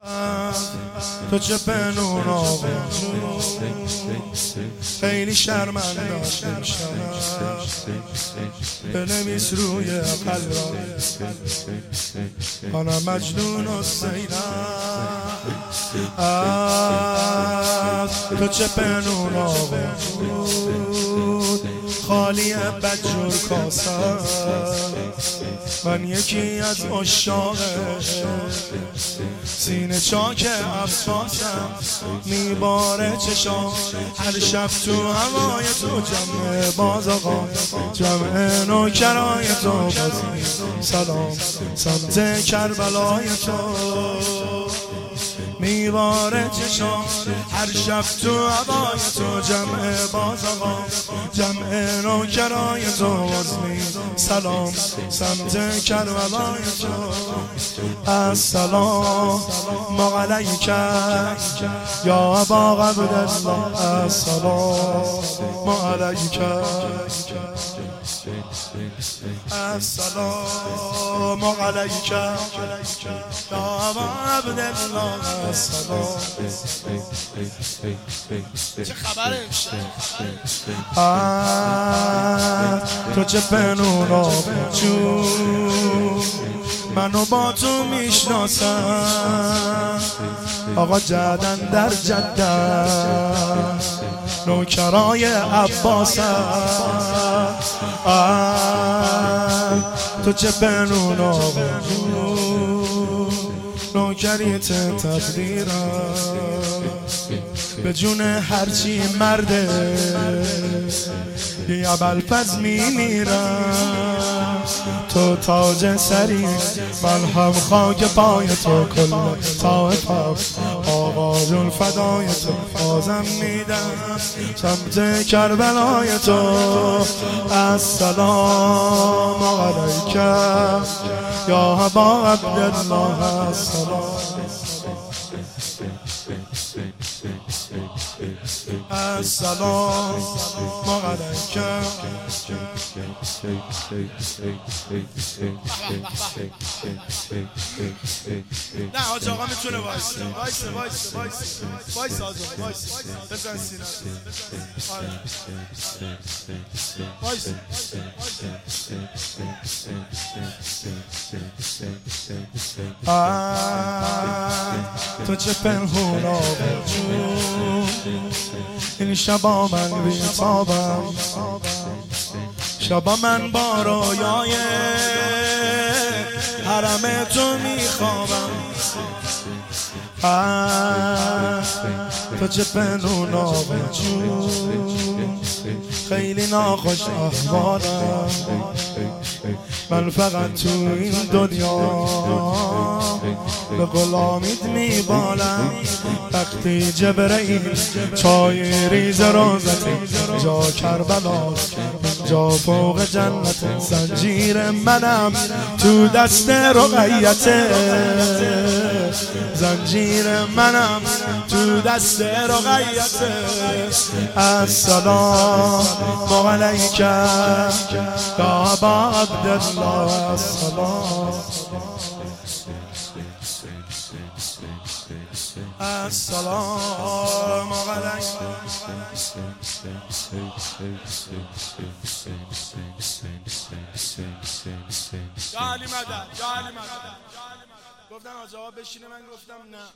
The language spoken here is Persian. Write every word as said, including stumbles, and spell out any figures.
تو چه پنون آقا خیلی شرمنده میشم بنویس روی قلبم منم مجنون و سیرم تو چه پنون آقا خالی بدجور کاسم من یکی از عشاق سینه چاک افساسم میباره چشام هر شب تو هوای تو جمع باز آقا جمع نوکرای تو باز سلام سمت کربلای تو میباره چشام هر شب تو هوای تو جمع باز آقا جمع نوکرای تو باز سلام سمت کربلای تو السلام علیک یا ابا عبدالله السلام علیک السلام علیک یا ابا عبدالله السلام. چه خبره؟ تو چه پنون آقا جون منو با تو میشناسم آقا جدن در جدن نوکرای عباسم تو چه پنون آقا نوکریت تقدیرم به جون هرچی مرده یه ابوالفضل میمیرم تو تاج سری من هم خاک پای تو کل طایفم آقا جون فدای تو بازم میدم سمت کربلای تو السلام علیک یا ابا عبدالله السلام السلام علیک. نه حاج آقا میتونه وایسه وایسه وایسه وایسه وایسه حاج آقا وایسه بزن سینه وایسه تو چه پنهون آقا جون این شبا من بیتابم شبا من با رویای حرم تو میخوابم تو چه پنون آقا جون خیلی ناخوش احوالم من فقط تو این دنیا به غلامیت میبالم وقتی جبرئیل چای ریز روزت جا کربلا جا فوق جنت زنجیر منم تو دست رقیت زنجیر منم تو دست رقیت السلام علیک یا ابا عبدالله السلام السلام علیک. یا علی مدد یا علی مدد گفتن آقا بشینه من گفتم نه.